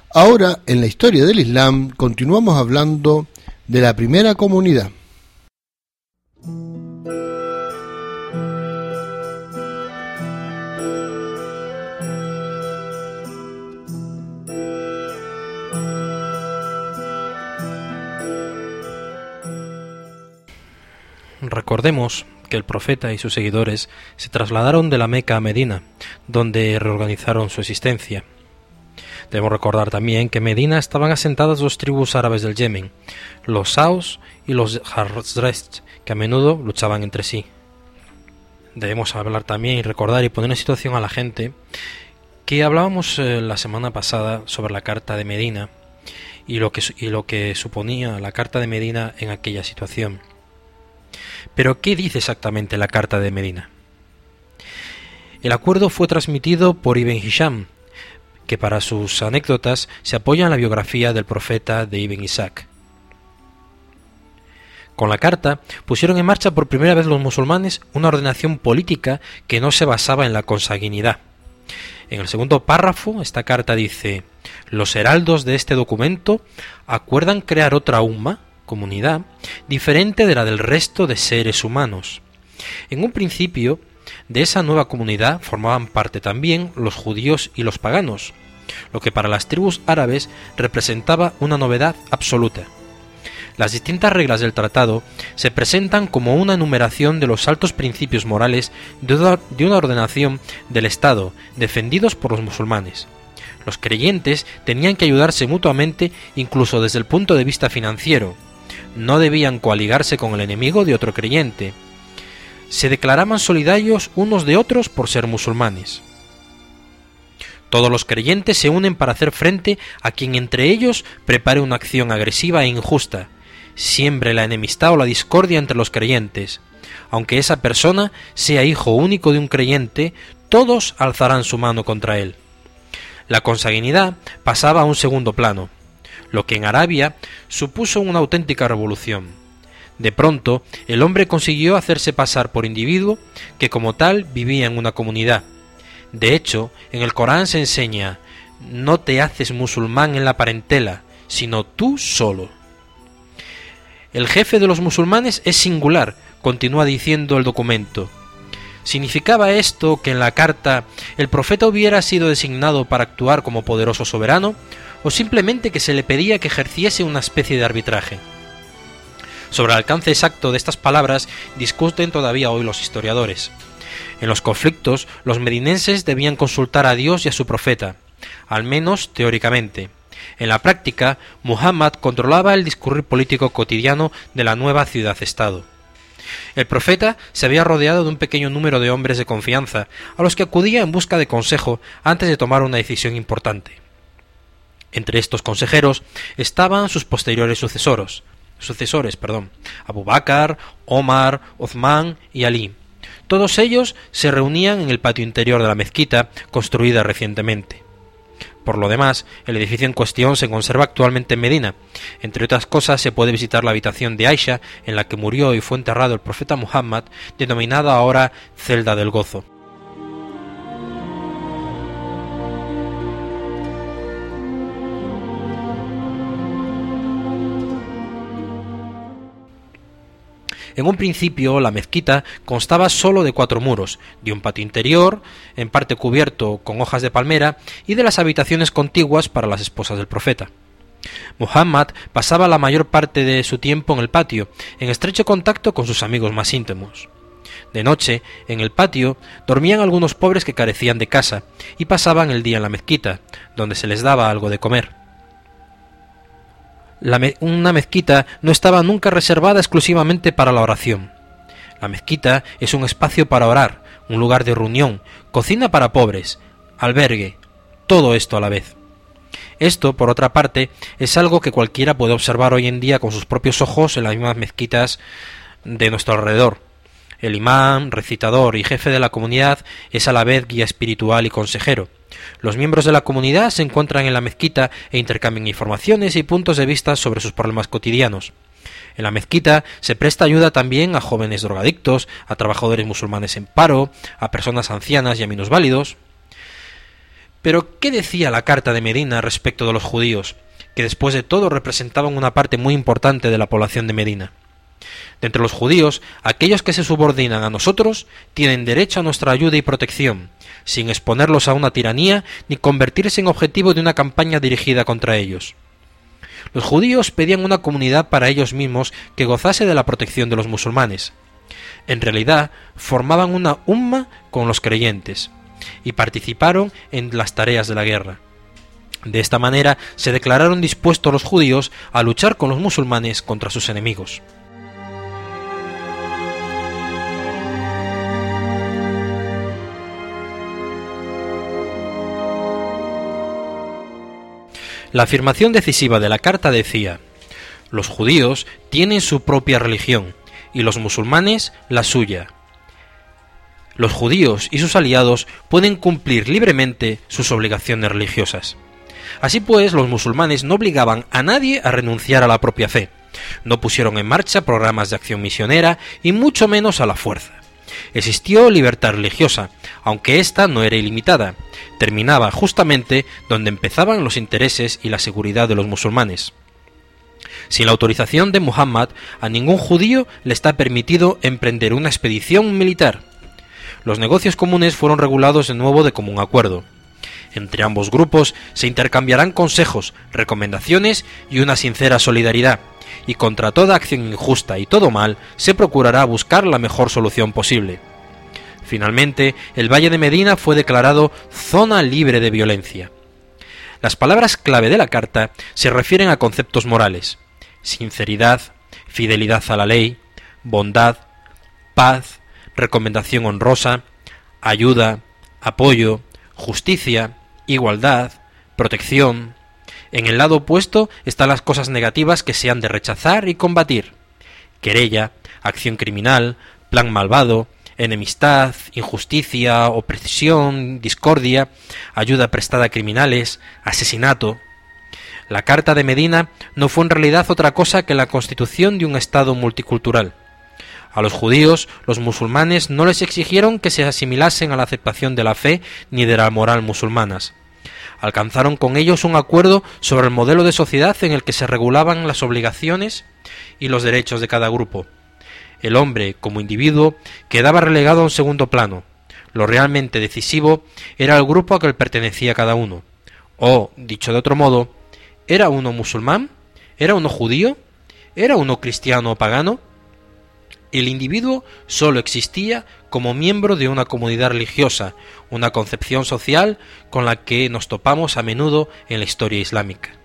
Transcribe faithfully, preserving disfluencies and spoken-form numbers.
Ahora, en la historia del Islam, continuamos hablando de la primera comunidad. Recordemos que el profeta y sus seguidores se trasladaron de la Meca a Medina, donde reorganizaron su existencia. Debemos recordar también que en Medina estaban asentadas dos tribus árabes del Yemen, los Aus y los Khazraj, que a menudo luchaban entre sí. Debemos hablar también y recordar y poner en situación a la gente que hablábamos eh, la semana pasada sobre la Carta de Medina y lo que, y lo que suponía la Carta de Medina en aquella situación. Pero, ¿qué dice exactamente la Carta de Medina? El acuerdo fue transmitido por Ibn Hisham, que para sus anécdotas se apoya en la biografía del profeta de Ibn Ishaq. Con la carta pusieron en marcha por primera vez los musulmanes una ordenación política que no se basaba en la consanguinidad. En el segundo párrafo, esta carta dice: los heraldos de este documento acuerdan crear otra umma, comunidad, diferente de la del resto de seres humanos. En un principio, de esa nueva comunidad formaban parte también los judíos y los paganos, lo que para las tribus árabes representaba una novedad absoluta. Las distintas reglas del tratado se presentan como una enumeración de los altos principios morales de una, de una ordenación del Estado, defendidos por los musulmanes. Los creyentes tenían que ayudarse mutuamente incluso desde el punto de vista financiero. No debían coaligarse con el enemigo de otro creyente. Se declaraban solidarios unos de otros por ser musulmanes. Todos los creyentes se unen para hacer frente a quien entre ellos prepare una acción agresiva e injusta, siembre la enemistad o la discordia entre los creyentes. Aunque esa persona sea hijo único de un creyente, todos alzarán su mano contra él. La consanguinidad pasaba a un segundo plano, lo que en Arabia supuso una auténtica revolución. De pronto, el hombre consiguió hacerse pasar por individuo que como tal vivía en una comunidad. De hecho, en el Corán se enseña: no te haces musulmán en la parentela, sino tú solo. El jefe de los musulmanes es singular, continúa diciendo el documento. ¿Significaba esto que en la carta el profeta hubiera sido designado para actuar como poderoso soberano, o simplemente que se le pedía que ejerciese una especie de arbitraje? Sobre el alcance exacto de estas palabras discuten todavía hoy los historiadores. En los conflictos, los medinenses debían consultar a Dios y a su profeta, al menos teóricamente. En la práctica, Muhammad controlaba el discurrir político cotidiano de la nueva ciudad-estado. El profeta se había rodeado de un pequeño número de hombres de confianza, a los que acudía en busca de consejo antes de tomar una decisión importante. Entre estos consejeros estaban sus posteriores sucesores, sucesores, perdón, Abu Bakr, Omar, Uthman y Ali. Todos ellos se reunían en el patio interior de la mezquita, construida recientemente. Por lo demás, el edificio en cuestión se conserva actualmente en Medina. Entre otras cosas, se puede visitar la habitación de Aisha, en la que murió y fue enterrado el profeta Muhammad, denominada ahora Celda del Gozo. En un principio, la mezquita constaba solo de cuatro muros, de un patio interior, en parte cubierto con hojas de palmera, y de las habitaciones contiguas para las esposas del profeta. Muhammad pasaba la mayor parte de su tiempo en el patio, en estrecho contacto con sus amigos más íntimos. De noche, en el patio, dormían algunos pobres que carecían de casa, y pasaban el día en la mezquita, donde se les daba algo de comer. La me- una mezquita no estaba nunca reservada exclusivamente para la oración. La mezquita es un espacio para orar, un lugar de reunión, cocina para pobres, albergue, todo esto a la vez. Esto, por otra parte, es algo que cualquiera puede observar hoy en día con sus propios ojos en las mismas mezquitas de nuestro alrededor. El imán, recitador y jefe de la comunidad es a la vez guía espiritual y consejero. Los miembros de la comunidad se encuentran en la mezquita e intercambian informaciones y puntos de vista sobre sus problemas cotidianos. En la mezquita se presta ayuda también a jóvenes drogadictos, a trabajadores musulmanes en paro, a personas ancianas y a minusválidos. Pero, ¿qué decía la Carta de Medina respecto de los judíos, que después de todo representaban una parte muy importante de la población de Medina? De entre los judíos, aquellos que se subordinan a nosotros tienen derecho a nuestra ayuda y protección, sin exponerlos a una tiranía ni convertirse en objetivo de una campaña dirigida contra ellos. Los judíos pedían una comunidad para ellos mismos que gozase de la protección de los musulmanes. En realidad, formaban una umma con los creyentes y participaron en las tareas de la guerra. De esta manera se declararon dispuestos los judíos a luchar con los musulmanes contra sus enemigos. La afirmación decisiva de la carta decía: los judíos tienen su propia religión y los musulmanes la suya. Los judíos y sus aliados pueden cumplir libremente sus obligaciones religiosas. Así pues, los musulmanes no obligaban a nadie a renunciar a la propia fe, no pusieron en marcha programas de acción misionera y mucho menos a la fuerza. Existió libertad religiosa, aunque ésta no era ilimitada, terminaba justamente donde empezaban los intereses y la seguridad de los musulmanes. Sin la autorización de Muhammad, a ningún judío le está permitido emprender una expedición militar. Los negocios comunes fueron regulados de nuevo de común acuerdo. Entre ambos grupos se intercambiarán consejos, recomendaciones y una sincera solidaridad, y contra toda acción injusta y todo mal se procurará buscar la mejor solución posible. Finalmente, el Valle de Medina fue declarado zona libre de violencia. Las palabras clave de la carta se refieren a conceptos morales: sinceridad, fidelidad a la ley, bondad, paz, recomendación honrosa, ayuda, apoyo, justicia, igualdad, protección. En el lado opuesto están las cosas negativas que se han de rechazar y combatir: querella, acción criminal, plan malvado, enemistad, injusticia, opresión, discordia, ayuda prestada a criminales, asesinato. La Carta de Medina no fue en realidad otra cosa que la constitución de un Estado multicultural. A los judíos, los musulmanes no les exigieron que se asimilasen a la aceptación de la fe ni de la moral musulmanas. Alcanzaron con ellos un acuerdo sobre el modelo de sociedad en el que se regulaban las obligaciones y los derechos de cada grupo. El hombre, como individuo, quedaba relegado a un segundo plano. Lo realmente decisivo era el grupo a que pertenecía cada uno. O, dicho de otro modo, ¿era uno musulmán? ¿Era uno judío? ¿Era uno cristiano o pagano? El individuo sólo existía como miembro de una comunidad religiosa, una concepción social con la que nos topamos a menudo en la historia islámica.